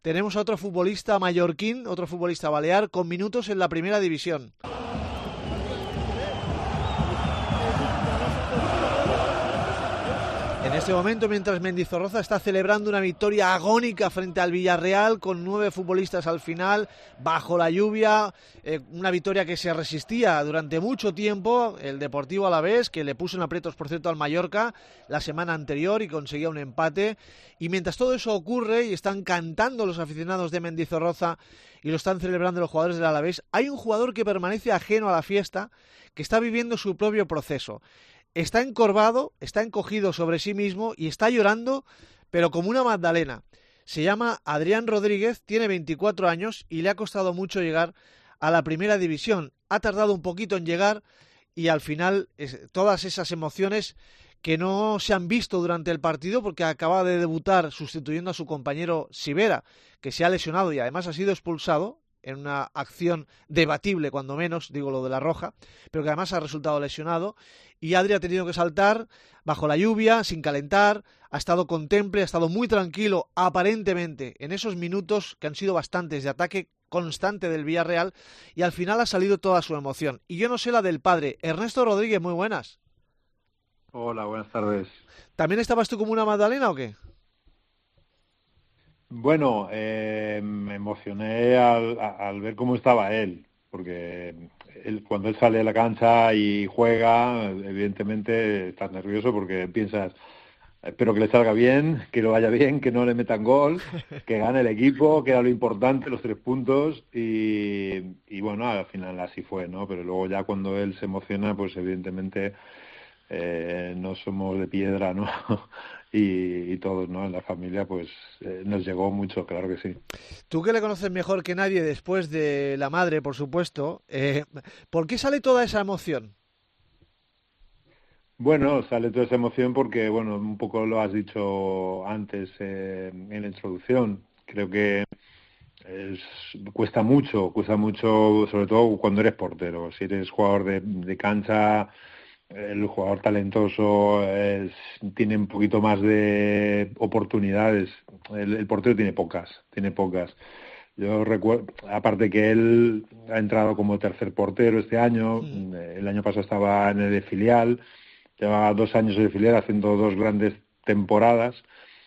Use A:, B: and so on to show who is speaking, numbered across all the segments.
A: tenemos a otro futbolista mallorquín, otro futbolista balear, con minutos en la primera división. En este momento, mientras Mendizorroza está celebrando una victoria agónica frente al Villarreal, con 9 futbolistas al final, bajo la lluvia, una victoria que se resistía durante mucho tiempo, el Deportivo Alavés, que le puso en aprietos, por cierto, al Mallorca la semana anterior y conseguía un empate. Y mientras todo eso ocurre y están cantando los aficionados de Mendizorroza y lo están celebrando los jugadores del Alavés, hay un jugador que permanece ajeno a la fiesta, que está viviendo su propio proceso. Está encorvado, está encogido sobre sí mismo y está llorando, pero como una magdalena. Se llama Adrián Rodríguez, tiene 24 años y le ha costado mucho llegar a la primera división. Ha tardado un poquito en llegar y al final todas esas emociones que no se han visto durante el partido, porque acaba de debutar sustituyendo a su compañero Sivera, que se ha lesionado y además ha sido expulsado en una acción debatible, cuando menos, digo lo de la roja, pero que además ha resultado lesionado, y Adri ha tenido que saltar bajo la lluvia, sin calentar, ha estado contemple, ha estado muy tranquilo, aparentemente, en esos minutos que han sido bastantes de ataque constante del Villarreal, y al final ha salido toda su emoción. Y yo no sé la del padre. Ernesto Rodríguez, muy buenas.
B: Hola, buenas tardes.
A: ¿También estabas tú como una magdalena o qué?
B: Bueno, me emocioné al ver cómo estaba él, porque cuando él sale a la cancha y juega, evidentemente estás nervioso porque piensas, espero que le salga bien, que lo vaya bien, que no le metan gol, que gane el equipo, que era lo importante, los 3 puntos, y bueno, al final así fue, ¿no? Pero luego ya cuando él se emociona, pues evidentemente no somos de piedra, ¿no? y todos, ¿no? En la familia, pues nos llegó mucho, claro que sí.
A: Tú que le conoces mejor que nadie después de la madre, por supuesto, ¿por qué sale toda esa emoción?
B: Bueno, sale toda esa emoción porque, bueno, un poco lo has dicho antes en la introducción. Creo que es, cuesta mucho, sobre todo cuando eres portero. Si eres jugador de cancha, el jugador talentoso tiene un poquito más de oportunidades. El portero tiene pocas, tiene pocas. Yo recuerdo, aparte que él ha entrado como tercer portero este año, el año pasado estaba en el de filial, llevaba 2 años en el filial haciendo 2 grandes temporadas.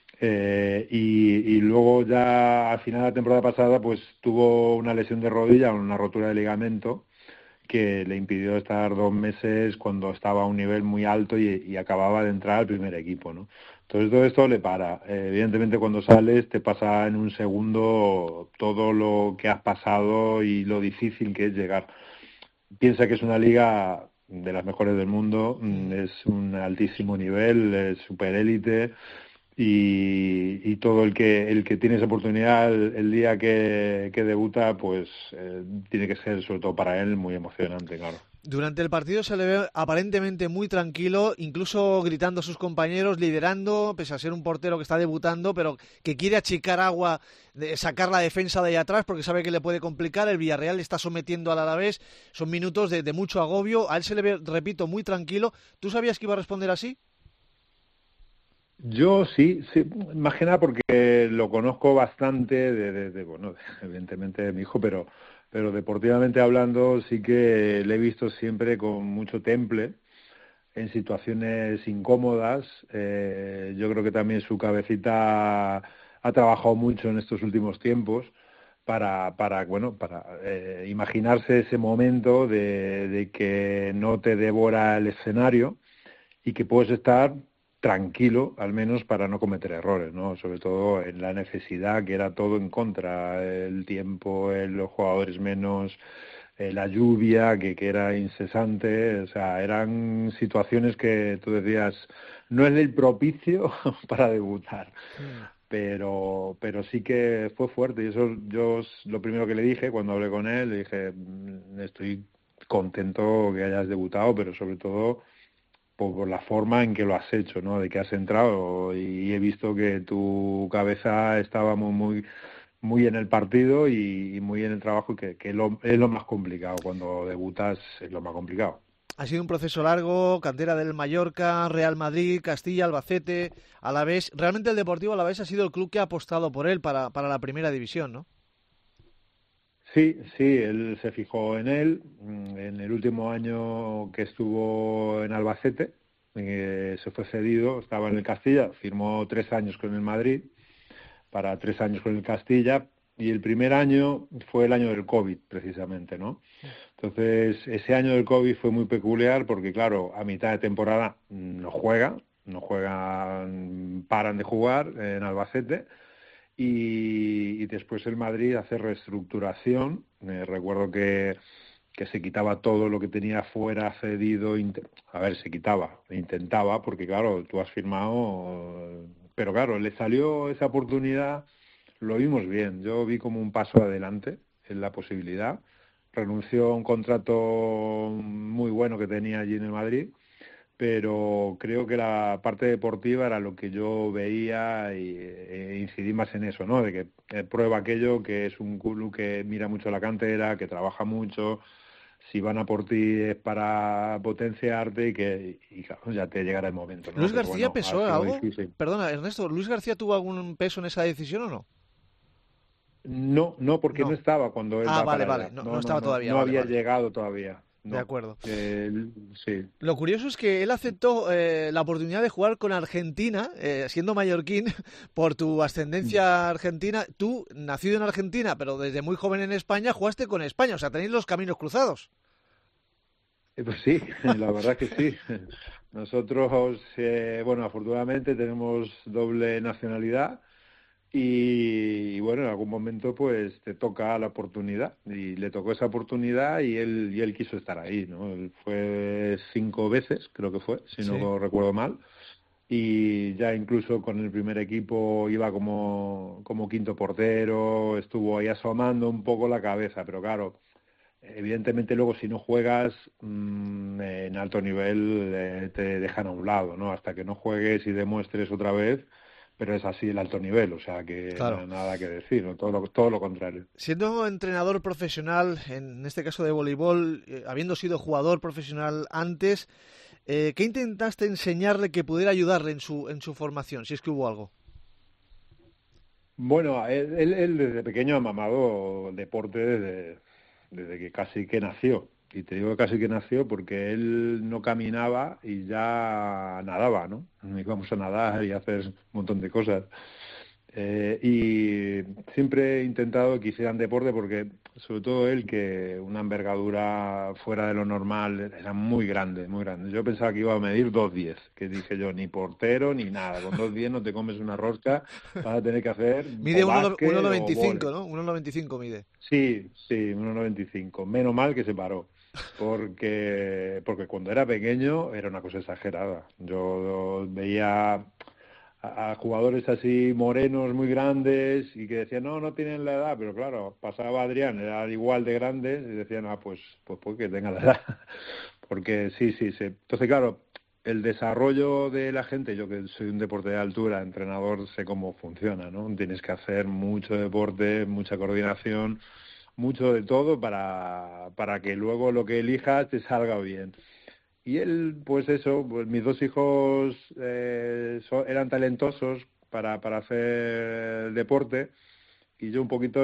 B: Y luego ya al final de la temporada pasada pues tuvo una lesión de rodilla, una rotura de ligamento que le impidió estar 2 meses cuando estaba a un nivel muy alto y acababa de entrar al primer equipo, ¿no? Entonces todo esto le para. Evidentemente cuando sales te pasa en un segundo todo lo que has pasado y lo difícil que es llegar. Piensa que es una liga de las mejores del mundo, es un altísimo nivel, es super élite y todo el que tiene esa oportunidad el día que debuta, pues tiene que ser, sobre todo para él, muy emocionante, claro.
A: Durante el partido se le ve aparentemente muy tranquilo, incluso gritando a sus compañeros, liderando, pese a ser un portero que está debutando, pero que quiere achicar agua, sacar la defensa de ahí atrás, porque sabe que le puede complicar. El Villarreal le está sometiendo al Alavés, son minutos de mucho agobio. A él se le ve, repito, muy tranquilo. ¿Tú sabías que iba a responder así?
B: Yo sí, sí, más que nada porque lo conozco bastante bueno, evidentemente de mi hijo, pero deportivamente hablando sí que le he visto siempre con mucho temple en situaciones incómodas. Yo creo que también su cabecita ha trabajado mucho en estos últimos tiempos para imaginarse ese momento de que no te devora el escenario y que puedes estar tranquilo, al menos para no cometer errores, ¿no? Sobre todo en la necesidad, que era todo en contra, el tiempo, los jugadores menos, la lluvia, que era incesante, o sea, eran situaciones que tú decías, no es el propicio para debutar. Pero sí que fue fuerte y eso yo lo primero que le dije cuando hablé con él, le dije, estoy contento que hayas debutado, pero sobre todo por la forma en que lo has hecho, ¿no? De que has entrado y he visto que tu cabeza estaba muy en el partido y muy en el trabajo y que es lo más complicado. Cuando debutas es lo más complicado.
A: Ha sido un proceso largo, cantera del Mallorca, Real Madrid, Castilla, Albacete, Alavés. Realmente el Deportivo Alavés ha sido el club que ha apostado por él para la primera división, ¿no?
B: Sí, sí, él se fijó en él en el último año que estuvo en Albacete, se fue cedido, estaba en el Castilla, firmó 3 años con el Madrid, para 3 años con el Castilla, y el primer año fue el año del COVID, precisamente, ¿no? Entonces, ese año del COVID fue muy peculiar porque, claro, a mitad de temporada no juegan, paran de jugar en Albacete, y después el Madrid hace reestructuración. Recuerdo que se quitaba todo lo que tenía fuera cedido, se quitaba, intentaba, porque claro, tú has firmado, pero claro, le salió esa oportunidad, lo vimos bien, yo vi como un paso adelante en la posibilidad, renunció a un contrato muy bueno que tenía allí en el Madrid, pero creo que la parte deportiva era lo que yo veía e incidí más en eso, ¿no? De que prueba aquello, que es un club que mira mucho la cantera, que trabaja mucho, si van a por ti es para potenciarte y claro, ya te llegará el momento, ¿no?
A: ¿Luis
B: Pero
A: García
B: bueno, ha
A: pesó
B: sido
A: algo?
B: difícil.
A: Perdona, Ernesto, ¿Luis García tuvo algún peso en esa decisión o no?
B: No, porque no
A: No.
B: estaba cuando él
A: Ah,
B: va
A: vale,
B: para
A: vale,
B: allá.
A: no estaba todavía,
B: No
A: vale,
B: había
A: vale,
B: llegado todavía,
A: de
B: no.
A: acuerdo.
B: Sí.
A: Lo curioso es que él aceptó la oportunidad de jugar con Argentina, siendo mallorquín, por tu ascendencia argentina. Tú, nacido en Argentina, pero desde muy joven en España, jugaste con España, o sea, tenéis los caminos cruzados.
B: Pues sí, la verdad que sí. Nosotros, bueno, afortunadamente tenemos doble nacionalidad y bueno, en algún momento pues te toca la oportunidad y le tocó esa oportunidad y él quiso estar ahí, ¿no? Él fue 5 veces, creo que fue, si
A: Sí.
B: no recuerdo mal, y ya incluso con el primer equipo iba como quinto portero, estuvo ahí asomando un poco la cabeza, pero claro, evidentemente luego si no juegas en alto nivel te dejan a un lado, ¿no? Hasta que no juegues y demuestres otra vez, pero es así el alto nivel, o sea que
A: Claro.
B: nada que decir, ¿no? Todo lo contrario.
A: Siendo entrenador profesional, en este caso de voleibol, habiendo sido jugador profesional antes, ¿qué intentaste enseñarle que pudiera ayudarle en su formación, si es que hubo algo?
B: Bueno, él desde pequeño ha mamado deporte desde que casi que nació. Y te digo casi que nació porque él no caminaba y ya nadaba, ¿no? Íbamos a nadar y a hacer un montón de cosas. Y siempre he intentado que hicieran deporte porque, sobre todo él, que una envergadura fuera de lo normal, era muy grande, muy grande. Yo pensaba que iba a medir 2,10, que dije yo, ni portero ni nada. Con 2,10 no te comes una rosca, vas a tener que hacer
A: Mide
B: o
A: 1,95,
B: básquet o vóley.
A: ¿no? 1,95 mide.
B: Sí, 1,95. Menos mal que se paró. Porque cuando era pequeño era una cosa exagerada. Yo veía a jugadores así morenos muy grandes y que decían no tienen la edad, pero claro, pasaba Adrián, era igual de grandes y decían pues que tenga la edad. Porque sí, entonces claro, el desarrollo de la gente, yo que soy un deporte de altura, entrenador, sé cómo funciona, ¿no? Tienes que hacer mucho deporte, mucha coordinación, mucho de todo para que luego lo que elijas te salga bien. Y él, pues eso, pues mis 2 hijos eran talentosos para hacer deporte y yo un poquito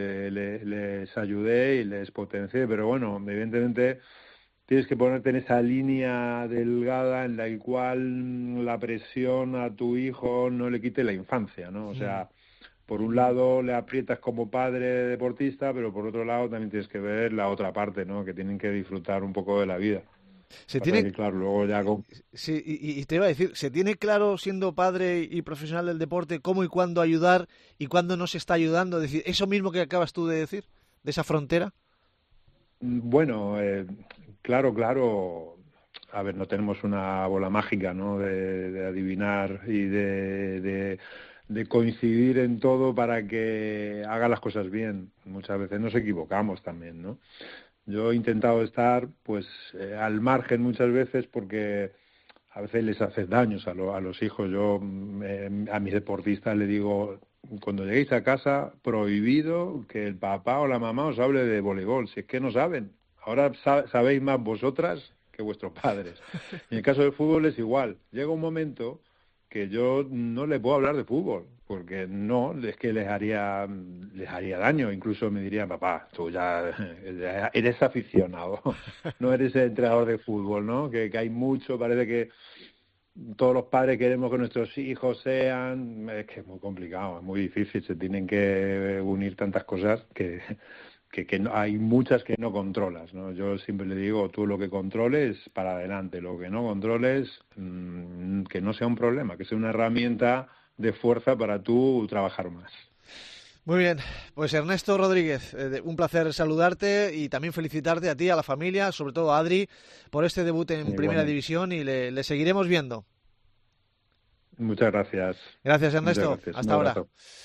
B: les ayudé y les potencié, pero bueno, evidentemente tienes que ponerte en esa línea delgada en la cual la presión a tu hijo no le quite la infancia, ¿no? O sea, por un lado le aprietas como padre deportista, pero por otro lado también tienes que ver la otra parte, ¿no? Que tienen que disfrutar un poco de la vida.
A: Se
B: Pasa
A: tiene,
B: que, claro, luego ya con...
A: sí, y te iba a decir, ¿se tiene claro siendo padre y profesional del deporte cómo y cuándo ayudar y cuándo no se está ayudando? Es decir, eso mismo que acabas tú de decir, de esa frontera.
B: Bueno, claro. A ver, no tenemos una bola mágica, ¿no? De adivinar y de coincidir en todo para que haga las cosas bien. Muchas veces nos equivocamos también, ¿no? Yo he intentado estar, pues, al margen muchas veces porque a veces les haces daños a los hijos. Yo a mis deportistas le digo, cuando lleguéis a casa, prohibido que el papá o la mamá os hable de voleibol, si es que no saben. Ahora sabéis más vosotras que vuestros padres. Y en el caso del fútbol es igual. Llega un momento que yo no le puedo hablar de fútbol, porque no, es que les haría daño. Incluso me dirían, papá, tú ya eres aficionado, no eres entrenador de fútbol, ¿no? Que hay mucho, parece que todos los padres queremos que nuestros hijos sean... Es que es muy complicado, es muy difícil, se tienen que unir tantas cosas que no, hay muchas que no controlas, ¿no? Yo siempre le digo, tú lo que controles, para adelante, lo que no controles, que no sea un problema, que sea una herramienta de fuerza para tú trabajar más.
A: Muy bien, pues Ernesto Rodríguez, un placer saludarte y también felicitarte a ti, a la familia, sobre todo a Adri, por este debut en Primera División y le seguiremos viendo.
B: Muchas gracias.
A: Gracias, Ernesto.
B: Muchas gracias.
A: Hasta ahora.